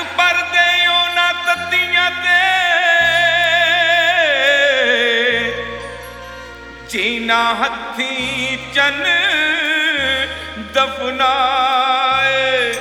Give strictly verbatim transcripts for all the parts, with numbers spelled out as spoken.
पर दे ना तत्तियां ते जीना हथी चन दफनाए।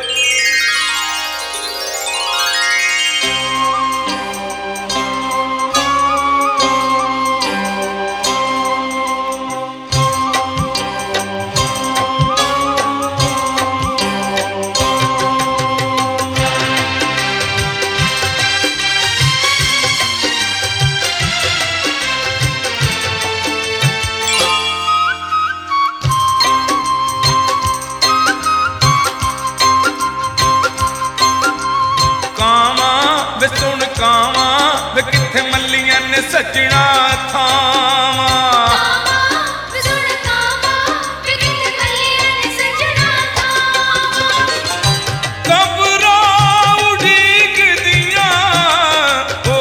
सुन कावा वे किथे मल्लियां ने सजना थावा। कबरा उड़ीक दिया ओ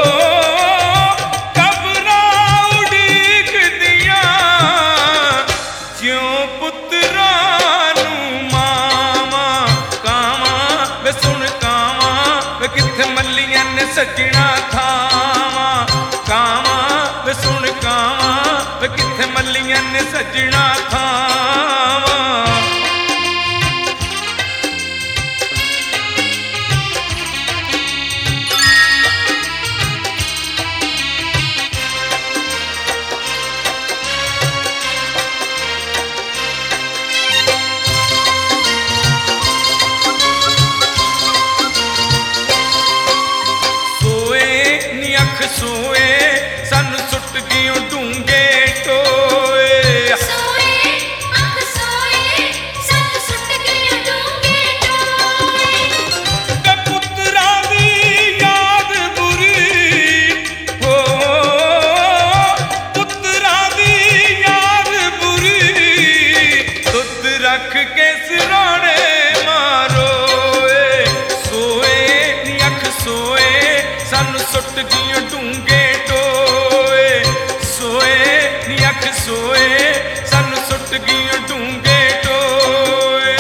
कबरा उड़ीक दिया ज्यों पुत्रा नू मावा। कावा वे सुन कावा वे किथे मल्लियां ने सजना थावा। कावा वे सुन कावा वे किथे मल्लियां ने सजना थावा। सोए सानू सुट गियों डूंगे टोए। सोए अख सोए सानू सुट गियों डूंगे टोए। ते पुत्रा दी याद बुरी हो पुत्रा दी याद बुरी दुध रख के सिराने मारोए। सोए नी अख सोए सानू सुट गियों डूंगे टोए। सोए नी अख सोए सानू सुट गियों डूंगे टोए।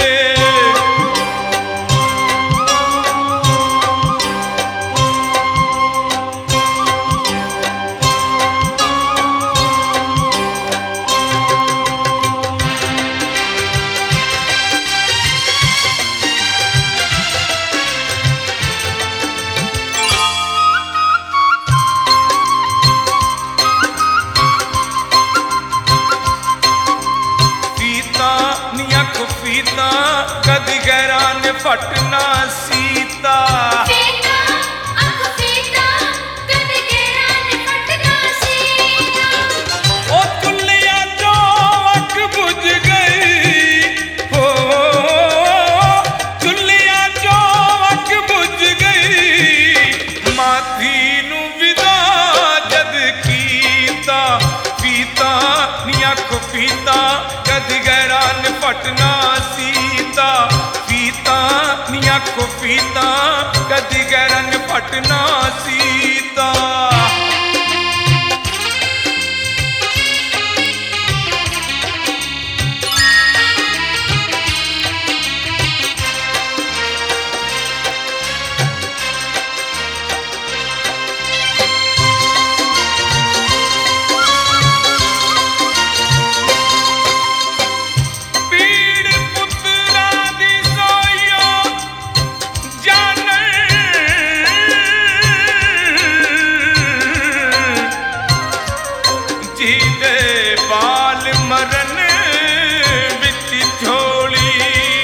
फीता कदी गैरा ने फटना सीता। फीता अख फीता कदी गैरा ने फटना सीता। ओ चुल्लिया जो अख बुझ गई हो चुल्लिया जो अख बुझ गई माथी नू विदा जद कीता। फीता नी अख फीता कदी गैरा ने फटना सीता। फीता नी अख फीता कदी गैरा ने फटना सीता। मरन बिच झोली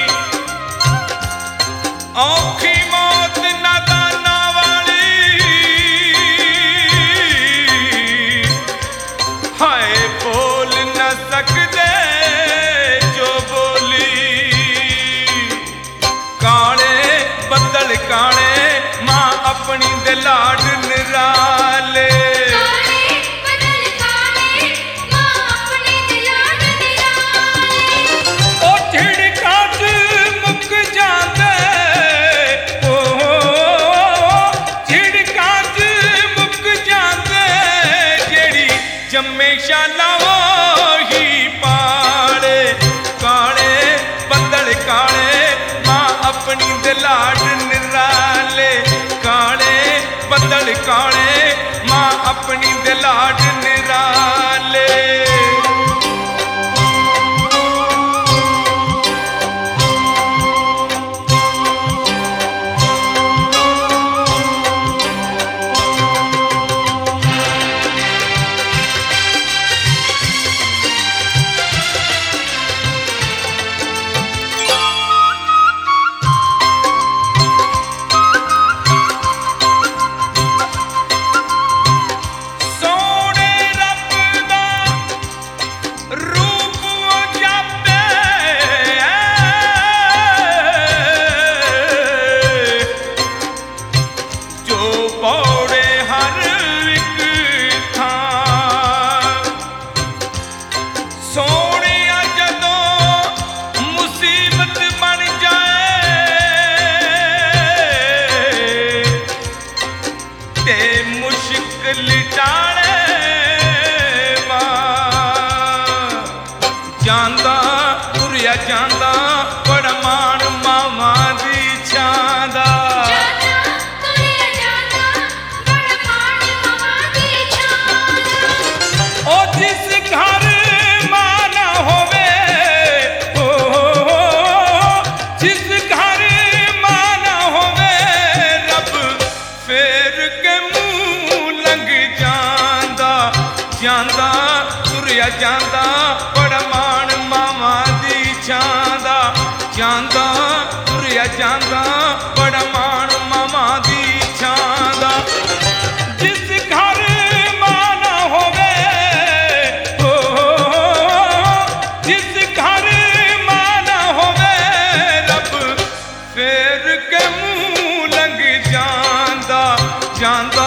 औखी मौत नादाना वाली। हाय बोल न सकदे जो बोली। काले बदल काले मां अपनी दे लाड निराले। जमेशा लावो ही पाले काले बदल काले मां अपनी दलाड निराले। ਤੁਰਿਆ ਜਾਂਦਾ ਬੜਾ ਮਾਣ ਮਾਵਾਂ ਦੀ ਛਾਂ ਦਾ, ਜਾਂਦਾ ਤੁਰਿਆ ਜਾਂਦਾ ਬੜਾ ਮਾਣ ਮਾਵਾਂ ਦੀ ਛਾਂ ਦਾ। ਜਿਸ ਘਰ ਮਾਂ ਨਾ ਹੋਵੇ, ਹੋ ਜਿਸ ਘਰ ਮਾਂ ਨਾ ਹੋਵੇ, ਰੱਬ ਫੇਰ ਕੇ ਮੂੰਹ ਲੰਘ ਜਾਂਦਾ, ਜਾਂਦਾ